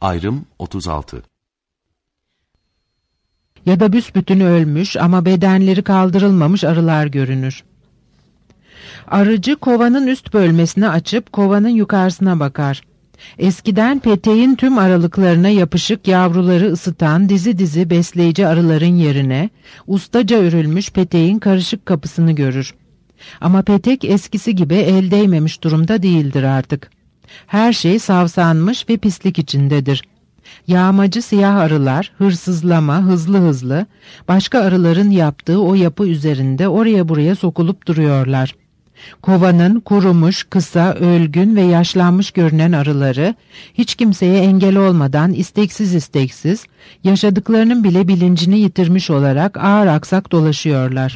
Ayrım 36. Ya da büsbütün ölmüş ama bedenleri kaldırılmamış arılar görünür. Arıcı kovanın üst bölmesini açıp kovanın yukarısına bakar. Eskiden peteğin tüm aralıklarına yapışık yavruları ısıtan dizi dizi besleyici arıların yerine ustaca örülmüş peteğin karışık kapısını görür. Ama petek eskisi gibi el değmemiş durumda değildir artık. Her şey savsanmış ve pislik içindedir. Yağmacı siyah arılar hırsızlama hızlı hızlı başka arıların yaptığı o yapı üzerinde oraya buraya sokulup duruyorlar. Kovanın kurumuş, kısa, ölgün ve yaşlanmış görünen arıları hiç kimseye engel olmadan isteksiz yaşadıklarının bile bilincini yitirmiş olarak ağır aksak dolaşıyorlar.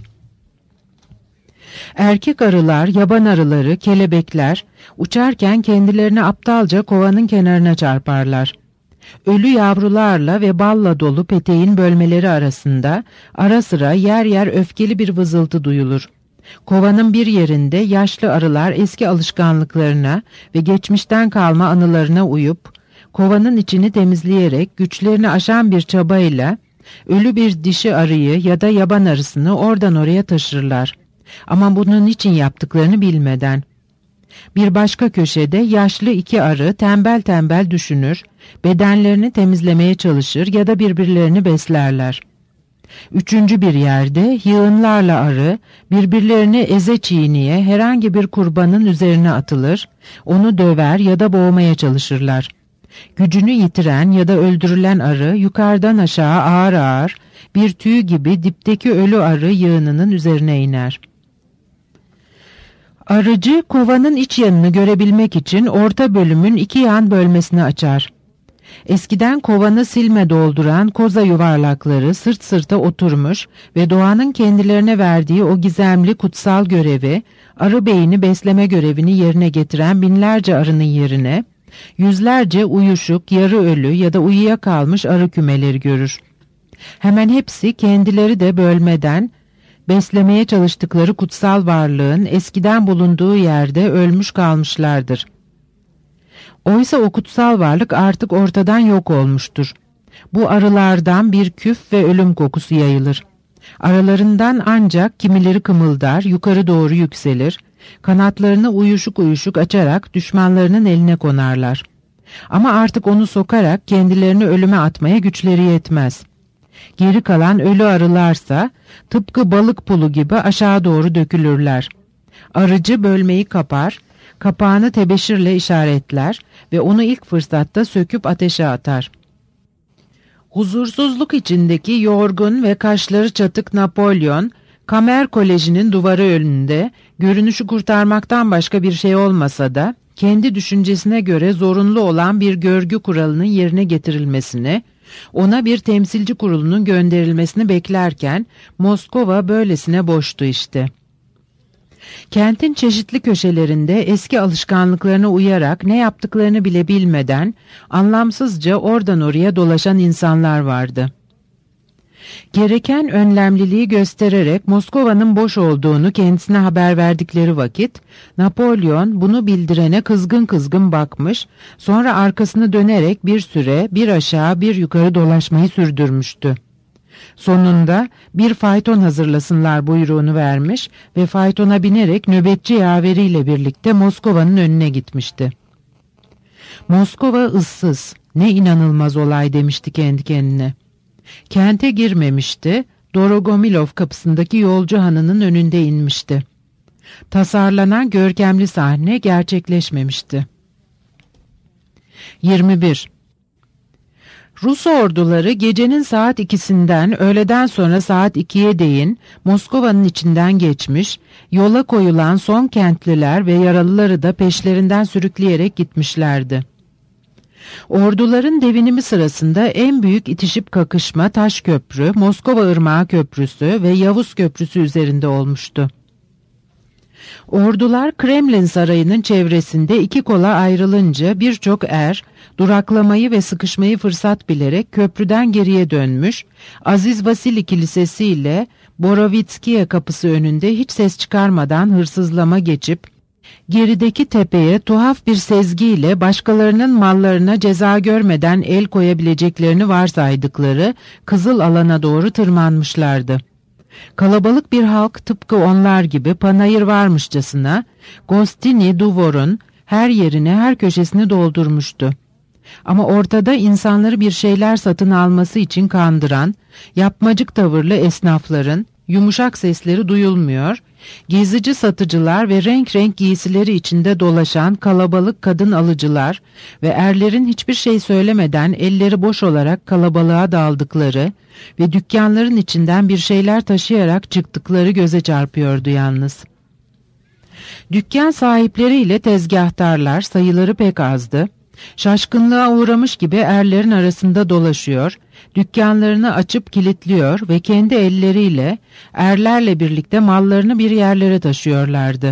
Erkek arılar, yaban arıları, kelebekler uçarken kendilerini aptalca kovanın kenarına çarparlar. Ölü yavrularla ve balla dolu peteğin bölmeleri arasında ara sıra yer yer öfkeli bir vızıltı duyulur. Kovanın bir yerinde yaşlı arılar eski alışkanlıklarına ve geçmişten kalma anılarına uyup, kovanın içini temizleyerek güçlerini aşan bir çabayla ölü bir dişi arıyı ya da yaban arısını oradan oraya taşırlar. Ama bunun için yaptıklarını bilmeden. Bir başka köşede yaşlı iki arı tembel tembel düşünür, bedenlerini temizlemeye çalışır ya da birbirlerini beslerler. Üçüncü bir yerde yığınlarla arı birbirlerini eze çiğniye herhangi bir kurbanın üzerine atılır, onu döver ya da boğmaya çalışırlar. Gücünü yitiren ya da öldürülen arı yukarıdan aşağı ağır ağır bir tüy gibi dipteki ölü arı yığınının üzerine iner. Arıcı kovanın iç yanını görebilmek için orta bölümün iki yan bölmesini açar. Eskiden kovanı silme dolduran koza yuvarlakları sırt sırta oturmuş ve doğanın kendilerine verdiği o gizemli kutsal görevi, arı beyni besleme görevini yerine getiren binlerce arının yerine, yüzlerce uyuşuk, yarı ölü ya da uyuyakalmış arı kümeleri görür. Hemen hepsi kendileri de bölmeden, beslemeye çalıştıkları kutsal varlığın eskiden bulunduğu yerde ölmüş kalmışlardır. Oysa o kutsal varlık artık ortadan yok olmuştur. Bu arılardan bir küf ve ölüm kokusu yayılır. Aralarından ancak kimileri kımıldar, yukarı doğru yükselir, kanatlarını uyuşuk uyuşuk açarak düşmanlarının eline konarlar. Ama artık onu sokarak kendilerini ölüme atmaya güçleri yetmez. Geri kalan ölü arılarsa tıpkı balık pulu gibi aşağı doğru dökülürler. Arıcı bölmeyi kapar, kapağını tebeşirle işaretler ve onu ilk fırsatta söküp ateşe atar. Huzursuzluk içindeki yorgun ve kaşları çatık Napolyon, Kamer Koleji'nin duvarı önünde görünüşü kurtarmaktan başka bir şey olmasa da kendi düşüncesine göre zorunlu olan bir görgü kuralının yerine getirilmesini, ona bir temsilci kurulunun gönderilmesini beklerken Moskova böylesine boştu işte. Kentin çeşitli köşelerinde eski alışkanlıklarına uyarak ne yaptıklarını bile bilmeden anlamsızca oradan oraya dolaşan insanlar vardı. Gereken önlemliliği göstererek Moskova'nın boş olduğunu kendisine haber verdikleri vakit Napolyon bunu bildirene kızgın kızgın bakmış, sonra arkasını dönerek bir süre bir aşağı bir yukarı dolaşmayı sürdürmüştü. Sonunda bir fayton hazırlasınlar buyruğunu vermiş ve faytona binerek nöbetçi yaveriyle birlikte Moskova'nın önüne gitmişti. Moskova ıssız, ne inanılmaz olay demişti kendi kendine. Kente girmemişti, Dorogomilov kapısındaki yolcu hanının önünde inmişti. Tasarlanan görkemli sahne gerçekleşmemişti. 21. Rus orduları gecenin saat 2'sinden öğleden sonra saat 2'ye değin Moskova'nın içinden geçmiş, yola koyulan son kentliler ve yaralıları da peşlerinden sürükleyerek gitmişlerdi. Orduların devinimi sırasında en büyük itişip kakışma Taşköprü, Moskova Irmağı Köprüsü ve Yavuz Köprüsü üzerinde olmuştu. Ordular Kremlin Sarayı'nın çevresinde iki kola ayrılınca birçok duraklamayı ve sıkışmayı fırsat bilerek köprüden geriye dönmüş, Aziz Vasili Kilisesi ile Borovitskiye kapısı önünde hiç ses çıkarmadan hırsızlama geçip, Gerideki tepeye tuhaf bir sezgiyle başkalarının mallarına ceza görmeden el koyabileceklerini varsaydıkları kızıl alana doğru tırmanmışlardı. Kalabalık bir halk tıpkı onlar gibi panayır varmışçasına Gostiny Duvor'un her yerini, her köşesini doldurmuştu. Ama ortada insanları bir şeyler satın alması için kandıran, yapmacık tavırlı esnafların yumuşak sesleri duyulmuyor, gezici satıcılar ve renk renk giysileri içinde dolaşan kalabalık kadın alıcılar ve erlerin hiçbir şey söylemeden elleri boş olarak kalabalığa daldıkları ve dükkanların içinden bir şeyler taşıyarak çıktıkları göze çarpıyordu yalnız. Dükkan sahipleriyle tezgahtarlar sayıları pek azdı. Şaşkınlığa uğramış gibi erlerin arasında dolaşıyor, dükkanlarını açıp kilitliyor ve kendi elleriyle erlerle birlikte mallarını bir yerlere taşıyorlardı.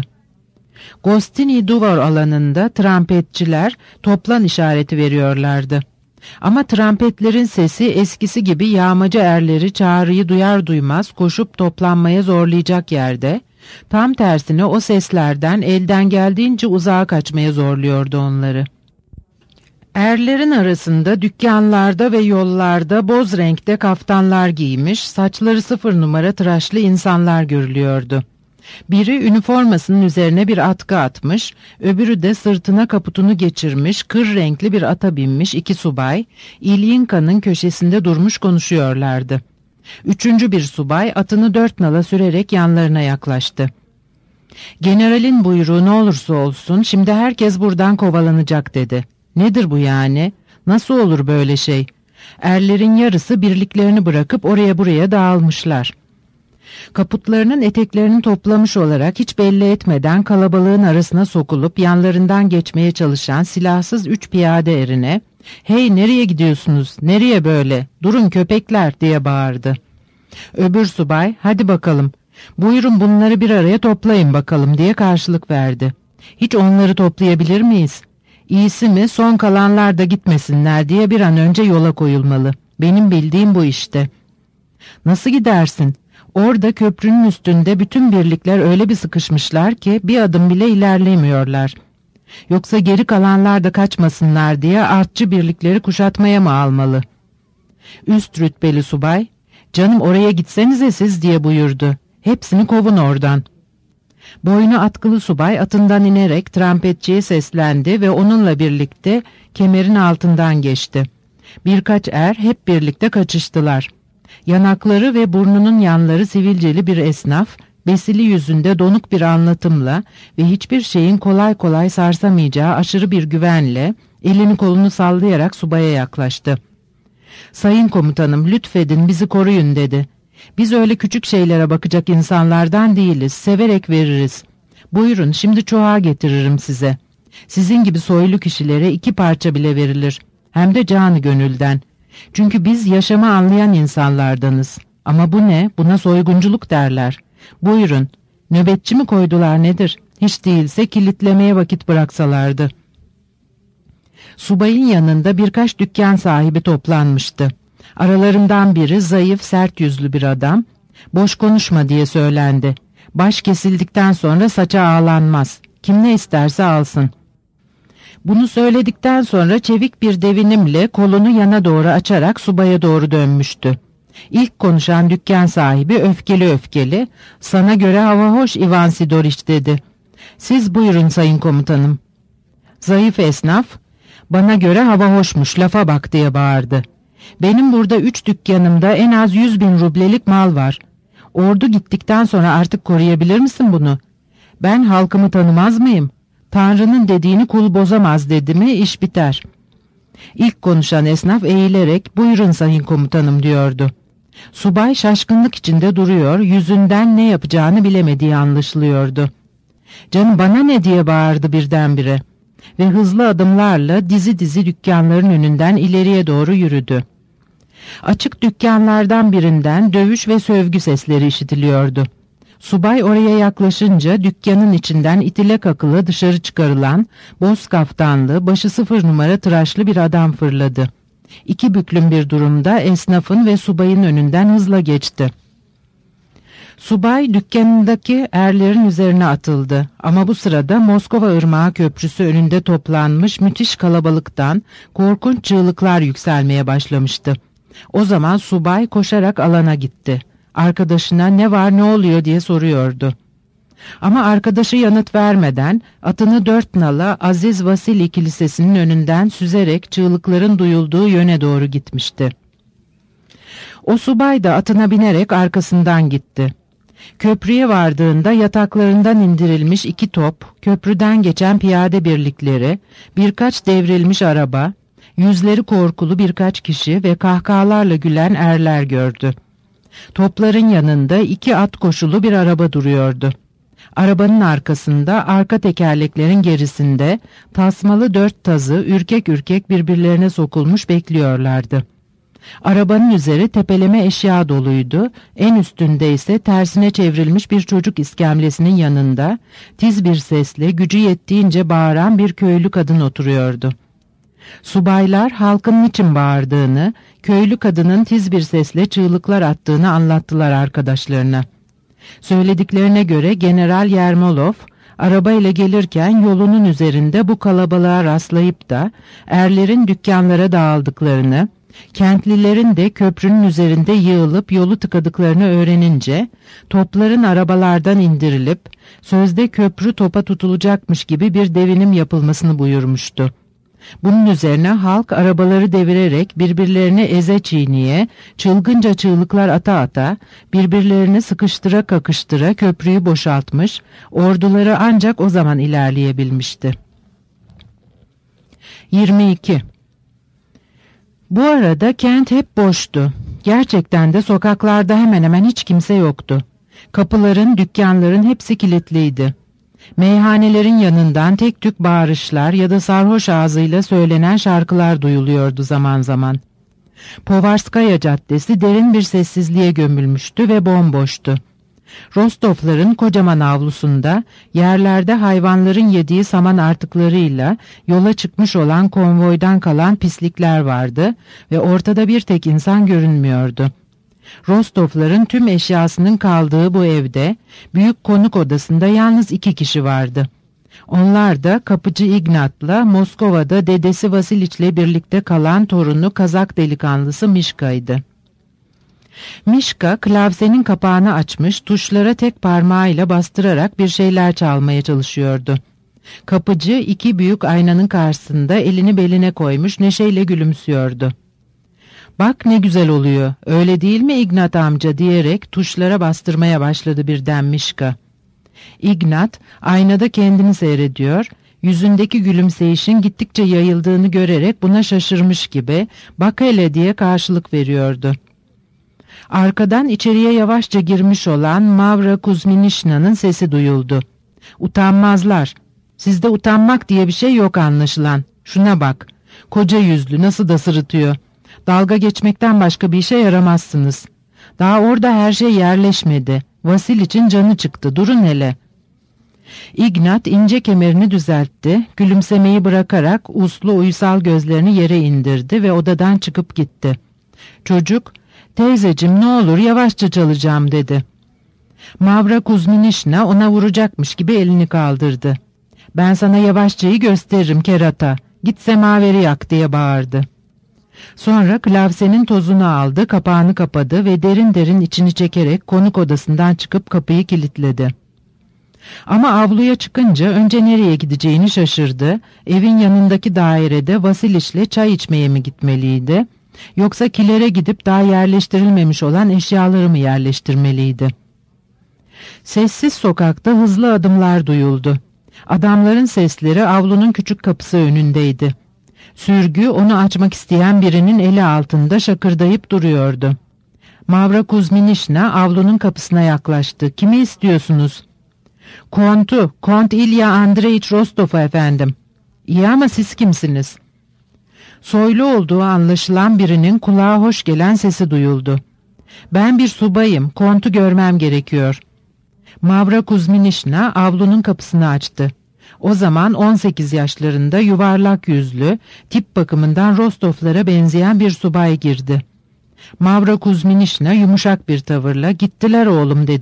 Gostiny Duvor alanında trampetçiler toplan işareti veriyorlardı. Ama trampetlerin sesi eskisi gibi yağmacı erleri çağrıyı duyar duymaz koşup toplanmaya zorlayacak yerde, tam tersine o seslerden elden geldiğince uzağa kaçmaya zorluyordu onları. Erlerin arasında dükkanlarda ve yollarda boz renkte kaftanlar giymiş, saçları 0 numara tıraşlı insanlar görülüyordu. Biri üniformasının üzerine bir atkı atmış, öbürü de sırtına kaputunu geçirmiş, kır renkli bir ata binmiş 2 subay, İlyinka'nın köşesinde durmuş konuşuyorlardı. 3. bir subay atını 4 nala sürerek yanlarına yaklaştı. "Generalin buyruğu ne olursa olsun şimdi herkes buradan kovalanacak" dedi. "Nedir bu yani? Nasıl olur böyle şey? Erlerin yarısı birliklerini bırakıp oraya buraya dağılmışlar." Kaputlarının eteklerini toplamış olarak hiç belli etmeden kalabalığın arasına sokulup yanlarından geçmeye çalışan silahsız 3 piyade erine "Hey, nereye gidiyorsunuz? Nereye böyle? Durun köpekler!" diye bağırdı. Öbür subay "Hadi bakalım, buyurun bunları bir araya toplayın bakalım" diye karşılık verdi. "Hiç onları toplayabilir miyiz? İyisi mi son kalanlar da gitmesinler diye bir an önce yola koyulmalı. Benim bildiğim bu işte." "Nasıl gidersin? Orada köprünün üstünde bütün birlikler öyle bir sıkışmışlar ki bir adım bile ilerlemiyorlar. Yoksa geri kalanlar da kaçmasınlar diye artçı birlikleri kuşatmaya mı almalı?" Üst rütbeli subay "Canım oraya gitsenize siz" diye buyurdu. "Hepsini kovun oradan." Boynu atkılı subay atından inerek trampetçiye seslendi ve onunla birlikte kemerin altından geçti. Birkaç er hep birlikte kaçıştılar. Yanakları ve burnunun yanları sivilceli bir esnaf, besili yüzünde donuk bir anlatımla ve hiçbir şeyin kolay kolay sarsamayacağı aşırı bir güvenle elini kolunu sallayarak subaya yaklaştı. "Sayın komutanım, lütfedin bizi koruyun" dedi. "Biz öyle küçük şeylere bakacak insanlardan değiliz, severek veririz. Buyurun şimdi çuha getiririm size. Sizin gibi soylu kişilere 2 parça bile verilir. Hem de canı gönülden. Çünkü biz yaşamı anlayan insanlardanız. Ama bu ne? Buna soygunculuk derler. Buyurun. Nöbetçi mi koydular nedir? Hiç değilse kilitlemeye vakit bıraksalardı." Subayın yanında birkaç dükkan sahibi toplanmıştı. Aralarından biri zayıf, sert yüzlü bir adam. "Boş konuşma" diye söylendi. "Baş kesildikten sonra saça ağlanmaz. Kim ne isterse alsın." Bunu söyledikten sonra çevik bir devinimle kolunu yana doğru açarak subaya doğru dönmüştü. İlk konuşan dükkan sahibi öfkeli öfkeli, "Sana göre hava hoş Ivan Sidoriç" dedi. "Siz buyurun sayın komutanım." Zayıf esnaf, "Bana göre hava hoşmuş, lafa bak" diye bağırdı. "Benim burada 3 dükkanımda en az 100.000 rublelik mal var. Ordu gittikten sonra artık koruyabilir misin bunu? Ben halkımı tanımaz mıyım? Tanrı'nın dediğini kul bozamaz dedi mi iş biter." İlk konuşan esnaf eğilerek "Buyurun sayın komutanım" diyordu. Subay şaşkınlık içinde duruyor, yüzünden ne yapacağını bilemediği anlaşılıyordu. "Canım bana ne" diye bağırdı birdenbire ve hızlı adımlarla dizi dizi dükkanların önünden ileriye doğru yürüdü. Açık dükkanlardan birinden dövüş ve sövgü sesleri işitiliyordu. Subay oraya yaklaşınca dükkanın içinden itile kakılı dışarı çıkarılan boz kaftanlı, başı 0 numara tıraşlı bir adam fırladı. 2 büklüm bir durumda esnafın ve subayın önünden hızla geçti. Subay dükkanındaki erlerin üzerine atıldı ama bu sırada Moskova Irmağı Köprüsü önünde toplanmış müthiş kalabalıktan korkunç çığlıklar yükselmeye başlamıştı. O zaman subay koşarak alana gitti. Arkadaşına ne var ne oluyor diye soruyordu. Ama arkadaşı yanıt vermeden atını dört nala Aziz Vasili Kilisesi'nin önünden süzerek çığlıkların duyulduğu yöne doğru gitmişti. O subay da atına binerek arkasından gitti. Köprüye vardığında yataklarından indirilmiş 2 top, köprüden geçen piyade birlikleri, birkaç devrilmiş araba, yüzleri korkulu birkaç kişi ve kahkahalarla gülen erler gördü. Topların yanında 2 at koşulu bir araba duruyordu. Arabanın arkasında, arka tekerleklerin gerisinde tasmalı 4 tazı ürkek ürkek birbirlerine sokulmuş bekliyorlardı. Arabanın üzeri tepeleme eşya doluydu, en üstünde ise tersine çevrilmiş bir çocuk iskemlesinin yanında tiz bir sesle gücü yettiğince bağıran bir köylü kadın oturuyordu. Subaylar halkın niçin bağırdığını, köylü kadının tiz bir sesle çığlıklar attığını anlattılar arkadaşlarına. Söylediklerine göre General Yermolov, arabayla gelirken yolunun üzerinde bu kalabalığa rastlayıp da erlerin dükkanlara dağıldıklarını, kentlilerin de köprünün üzerinde yığılıp yolu tıkadıklarını öğrenince, topların arabalardan indirilip, sözde köprü topa tutulacakmış gibi bir devinim yapılmasını buyurmuştu. Bunun üzerine halk arabaları devirerek birbirlerini eze çiğniye, çılgınca çığlıklar ata ata, birbirlerini sıkıştıra kakıştıra köprüyü boşaltmış, orduları ancak o zaman ilerleyebilmişti. 22. Bu arada kent hep boştu. Gerçekten de sokaklarda hemen hemen hiç kimse yoktu. Kapıların, dükkanların hepsi kilitliydi. Meyhanelerin yanından tek tük bağırışlar ya da sarhoş ağzıyla söylenen şarkılar duyuluyordu zaman zaman. Povarskaya Caddesi derin bir sessizliğe gömülmüştü ve bomboştu. Rostovların kocaman avlusunda yerlerde hayvanların yediği saman artıklarıyla yola çıkmış olan konvoydan kalan pislikler vardı ve ortada bir tek insan görünmüyordu. Rostovların tüm eşyasının kaldığı bu evde, büyük konuk odasında yalnız 2 kişi vardı. Onlar da kapıcı Ignat'la Moskova'da dedesi Vasiliç'le birlikte kalan torunu Kazak delikanlısı Mişka'ydı. Mişka klavsenin kapağını açmış, tuşlara tek parmağıyla bastırarak bir şeyler çalmaya çalışıyordu. Kapıcı 2 büyük aynanın karşısında elini beline koymuş neşeyle gülümsüyordu. "Bak ne güzel oluyor, öyle değil mi Ignat amca?" diyerek tuşlara bastırmaya başladı birden Mişka. Ignat aynada kendini seyrediyor, yüzündeki gülümseyişin gittikçe yayıldığını görerek buna şaşırmış gibi "Bak hele" diye karşılık veriyordu. Arkadan içeriye yavaşça girmiş olan Mavra Kuzminişna'nın sesi duyuldu. "Utanmazlar. Sizde utanmak diye bir şey yok anlaşılan. Şuna bak. Koca yüzlü nasıl da sırıtıyor. Dalga geçmekten başka bir işe yaramazsınız. Daha orada her şey yerleşmedi. Vasil için canı çıktı. Durun hele." Ignat ince kemerini düzeltti, gülümsemeyi bırakarak uslu uysal gözlerini yere indirdi ve odadan çıkıp gitti. Çocuk, "Teyzeciğim ne olur yavaşça çalacağım" dedi. Mavra Kuzminişna ona vuracakmış gibi elini kaldırdı. "Ben sana yavaşçayı gösteririm kerata. Git semaveri yak" diye bağırdı. Sonra klavsenin tozunu aldı, kapağını kapadı ve derin derin içini çekerek konuk odasından çıkıp kapıyı kilitledi. Ama avluya çıkınca önce nereye gideceğini şaşırdı. Evin yanındaki dairede Vasiliç'le çay içmeye mi gitmeliydi? Yoksa kilere gidip daha yerleştirilmemiş olan eşyaları mı yerleştirmeliydi? Sessiz sokakta hızlı adımlar duyuldu. Adamların sesleri avlunun küçük kapısı önündeydi. Sürgü onu açmak isteyen birinin eli altında şakırdayıp duruyordu. Mavra Kuzminişna avlunun kapısına yaklaştı. "Kimi istiyorsunuz?" Kont İlya Andreyiç Rostov'u efendim." "İyi ama siz kimsiniz?" Soylu olduğu anlaşılan birinin kulağa hoş gelen sesi duyuldu. "Ben bir subayım, Kont'u görmem gerekiyor." Mavra Kuzminişna avlunun kapısını açtı. O zaman 18 yaşlarında yuvarlak yüzlü, tip bakımından Rostovlara benzeyen bir subay girdi. Mavra Kuzminişna yumuşak bir tavırla "Gittiler oğlum" dedi.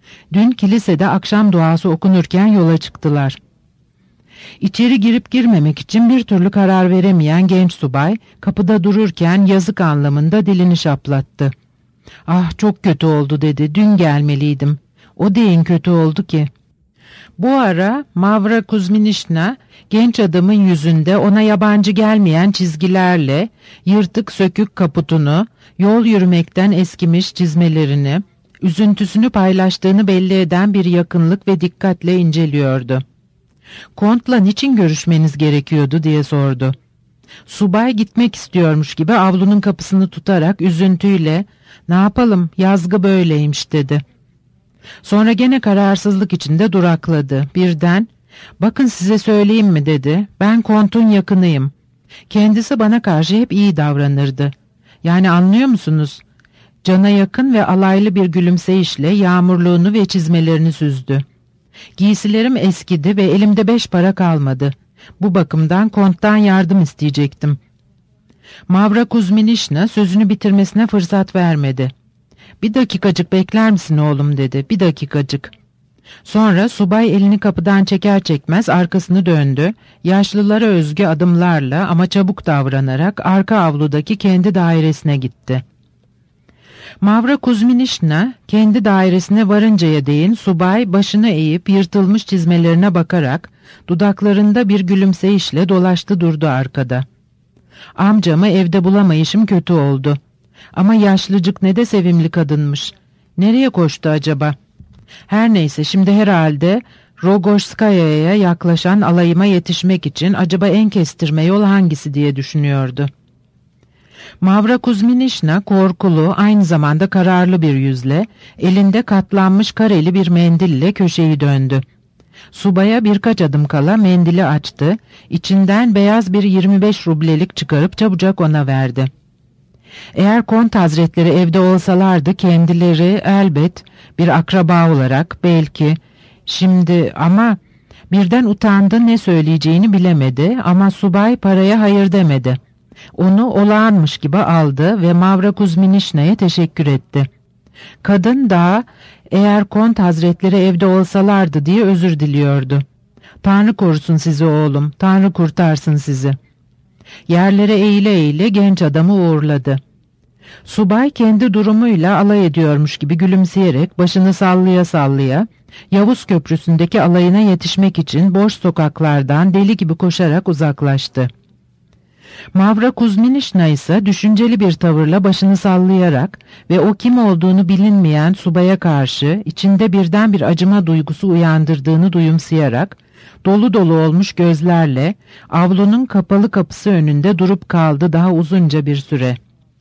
Dün kilisede akşam duası okunurken yola çıktılar. İçeri girip girmemek için bir türlü karar veremeyen genç subay kapıda dururken yazık anlamında dilini şaplattı. "Ah, çok kötü oldu," dedi. "Dün gelmeliydim. O deyin kötü oldu ki." Bu ara Mavra Kuzminişna genç adamın yüzünde ona yabancı gelmeyen çizgilerle yırtık sökük kaputunu, yol yürümekten eskimiş çizmelerini, üzüntüsünü paylaştığını belli eden bir yakınlık ve dikkatle inceliyordu. "Kont'la niçin görüşmeniz gerekiyordu?" diye sordu. Subay gitmek istiyormuş gibi avlunun kapısını tutarak üzüntüyle "Ne yapalım, yazgı böyleymiş," dedi. Sonra gene kararsızlık içinde durakladı. Birden "Bakın size söyleyeyim mi?" dedi. "Ben Kont'un yakınıyım. Kendisi bana karşı hep iyi davranırdı. Yani anlıyor musunuz?" Cana yakın ve alaylı bir gülümseyişle yağmurluğunu ve çizmelerini süzdü. "Giysilerim eskidi ve elimde 5 para kalmadı. Bu bakımdan Kont'tan yardım isteyecektim." Mavra Kuzminişna sözünü bitirmesine fırsat vermedi. "Bir dakikacık bekler misin oğlum?" dedi. "Bir dakikacık." Sonra subay elini kapıdan çeker çekmez arkasını döndü. Yaşlılara özgü adımlarla ama çabuk davranarak arka avludaki kendi dairesine gitti. Mavra Kuzminişna kendi dairesine varıncaya değin subay başını eğip yırtılmış çizmelerine bakarak dudaklarında bir gülümseyişle dolaştı durdu arkada. "Amcamı evde bulamayışım kötü oldu. Ama yaşlıcık ne de sevimli kadınmış. Nereye koştu acaba? Her neyse, şimdi herhalde Rogojskaya'ya yaklaşan alayıma yetişmek için acaba en kestirme yol hangisi diye düşünüyordu. Mavra Kuzminişna korkulu, aynı zamanda kararlı bir yüzle, elinde katlanmış kareli bir mendille köşeyi döndü. Subaya birkaç adım kala mendili açtı, içinden beyaz bir 25 rublelik çıkarıp çabucak ona verdi. Eğer Kont Hazretleri evde olsalardı kendileri elbet bir akraba olarak belki şimdi ama birden utandı, ne söyleyeceğini bilemedi ama subay paraya hayır demedi. Onu olağanmış gibi aldı ve Mavra Kuzminişna'ya teşekkür etti. Kadın da eğer Kont Hazretleri evde olsalardı diye özür diliyordu. "Tanrı korusun sizi oğlum, Tanrı kurtarsın sizi." Yerlere eğile eğile genç adamı uğurladı. Subay kendi durumuyla alay ediyormuş gibi gülümseyerek başını sallaya sallaya Yavuz Köprüsü'ndeki alayına yetişmek için boş sokaklardan deli gibi koşarak uzaklaştı. Mavra Kuzminişna ise düşünceli bir tavırla başını sallayarak ve o kim olduğunu bilinmeyen subaya karşı içinde birden bir acıma duygusu uyandırdığını duyumsayarak dolu dolu olmuş gözlerle avlunun kapalı kapısı önünde durup kaldı daha uzunca bir süre.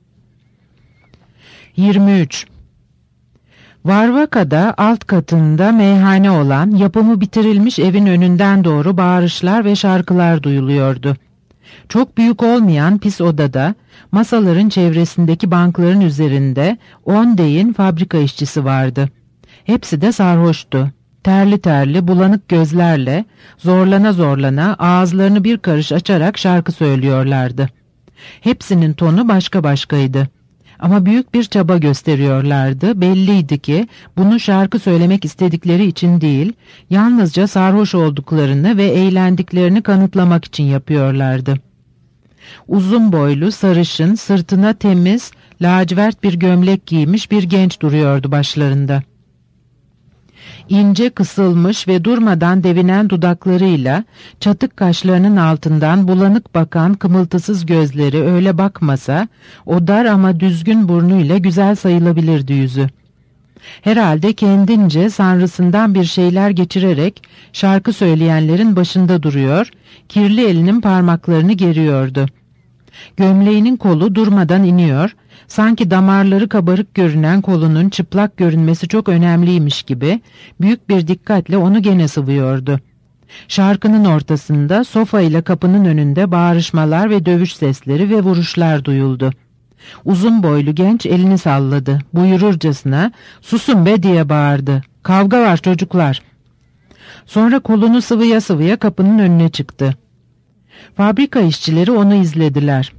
23. Varvaka'da alt katında meyhane olan yapımı bitirilmiş evin önünden doğru bağırışlar ve şarkılar duyuluyordu. Çok büyük olmayan pis odada masaların çevresindeki bankların üzerinde 10 deyin fabrika işçisi vardı. Hepsi de sarhoştu. Terli terli bulanık gözlerle zorlana zorlana ağızlarını bir karış açarak şarkı söylüyorlardı. Hepsinin tonu başka başkaydı. Ama büyük bir çaba gösteriyorlardı. Belliydi ki bunu şarkı söylemek istedikleri için değil, yalnızca sarhoş olduklarını ve eğlendiklerini kanıtlamak için yapıyorlardı. Uzun boylu, sarışın, sırtına temiz, lacivert bir gömlek giymiş bir genç duruyordu başlarında. İnce kısılmış ve durmadan devinen dudaklarıyla çatık kaşlarının altından bulanık bakan kımıltısız gözleri öyle bakmasa o dar ama düzgün burnuyla güzel sayılabilirdi yüzü. Herhalde kendince sanrısından bir şeyler geçirerek şarkı söyleyenlerin başında duruyor, kirli elinin parmaklarını geriyordu. Gömleğinin kolu durmadan iniyor, sanki damarları kabarık görünen kolunun çıplak görünmesi çok önemliymiş gibi büyük bir dikkatle onu gene sıvıyordu. Şarkının ortasında sofa ile kapının önünde bağırışmalar ve dövüş sesleri ve vuruşlar duyuldu. Uzun boylu genç elini salladı, buyururcasına "Susun be!" diye bağırdı. "Kavga var çocuklar." Sonra kolunu sıvıya sıvıya kapının önüne çıktı. Fabrika işçileri onu izlediler.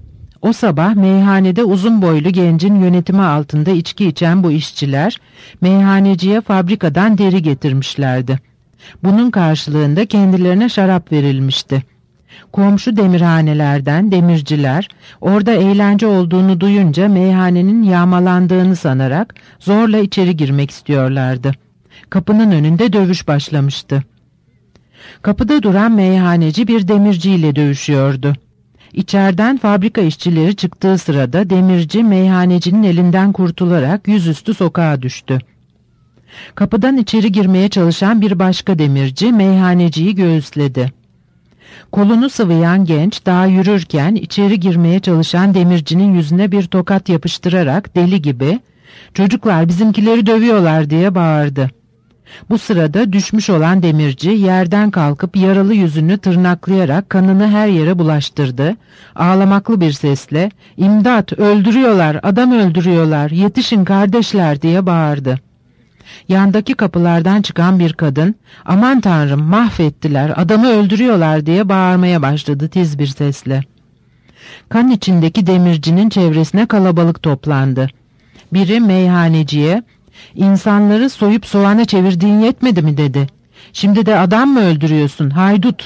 O sabah meyhanede uzun boylu gencin yönetimi altında içki içen bu işçiler, meyhaneciye fabrikadan deri getirmişlerdi. Bunun karşılığında kendilerine şarap verilmişti. Komşu demirhanelerden demirciler, orada eğlence olduğunu duyunca meyhanenin yağmalandığını sanarak zorla içeri girmek istiyorlardı. Kapının önünde dövüş başlamıştı. Kapıda duran meyhaneci bir demirciyle dövüşüyordu. İçeriden fabrika işçileri çıktığı sırada demirci meyhanecinin elinden kurtularak yüzüstü sokağa düştü. Kapıdan içeri girmeye çalışan bir başka demirci meyhaneciyi göğüsledi. Kolunu sıvayan genç daha yürürken içeri girmeye çalışan demircinin yüzüne bir tokat yapıştırarak deli gibi "Çocuklar bizimkileri dövüyorlar" diye bağırdı. Bu sırada düşmüş olan demirci yerden kalkıp yaralı yüzünü tırnaklayarak kanını her yere bulaştırdı. Ağlamaklı bir sesle "İmdat, öldürüyorlar, adam öldürüyorlar, yetişin kardeşler" diye bağırdı. Yandaki kapılardan çıkan bir kadın "Aman tanrım, mahvettiler, adamı öldürüyorlar" diye bağırmaya başladı tiz bir sesle. Kan içindeki demircinin çevresine kalabalık toplandı. Biri meyhaneciye "İnsanları soyup soğana çevirdiğin yetmedi mi?" dedi. "Şimdi de adam mı öldürüyorsun, haydut?"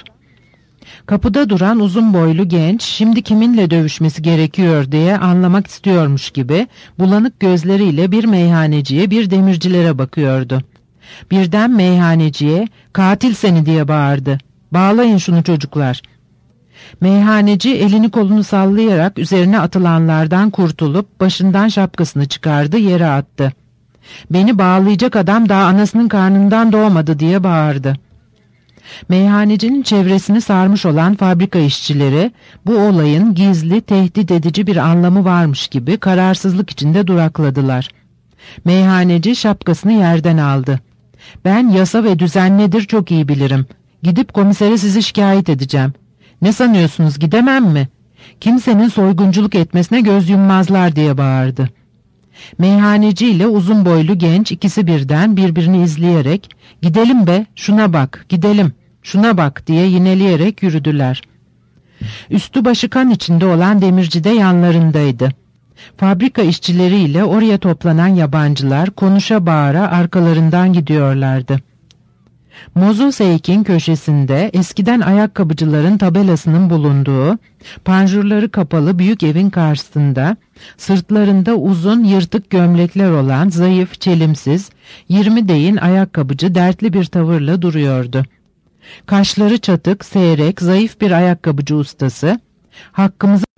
Kapıda duran uzun boylu genç şimdi kiminle dövüşmesi gerekiyor diye anlamak istiyormuş gibi bulanık gözleriyle bir meyhaneciye bir demircilere bakıyordu. Birden meyhaneciye "Katil seni" diye bağırdı. "Bağlayın şunu çocuklar." Meyhaneci elini kolunu sallayarak üzerine atılanlardan kurtulup başından şapkasını çıkardı, yere attı. "Beni bağlayacak adam daha anasının karnından doğmadı" diye bağırdı. Meyhanecinin çevresini sarmış olan fabrika işçileri bu olayın gizli, tehdit edici bir anlamı varmış gibi kararsızlık içinde durakladılar. Meyhaneci şapkasını yerden aldı. "Ben yasa ve düzen nedir çok iyi bilirim. Gidip komisere sizi şikayet edeceğim. Ne sanıyorsunuz, gidemem mi? Kimsenin soygunculuk etmesine göz yummazlar" diye bağırdı. Meyhaneci ile uzun boylu genç ikisi birden birbirini izleyerek "Gidelim be, şuna bak, gidelim, şuna bak" diye yineleyerek yürüdüler. Üstü başı kan içinde olan demirci de yanlarındaydı. Fabrika işçileriyle oraya toplanan yabancılar konuşa bağıra arkalarından gidiyorlardı. Mozoseik'in köşesinde eskiden ayakkabıcıların tabelasının bulunduğu, panjurları kapalı büyük evin karşısında, sırtlarında uzun yırtık gömlekler olan zayıf, çelimsiz, 20 değin ayakkabıcı dertli bir tavırla duruyordu. Kaşları çatık, seyrek, zayıf bir ayakkabıcı ustası, "Hakkımızı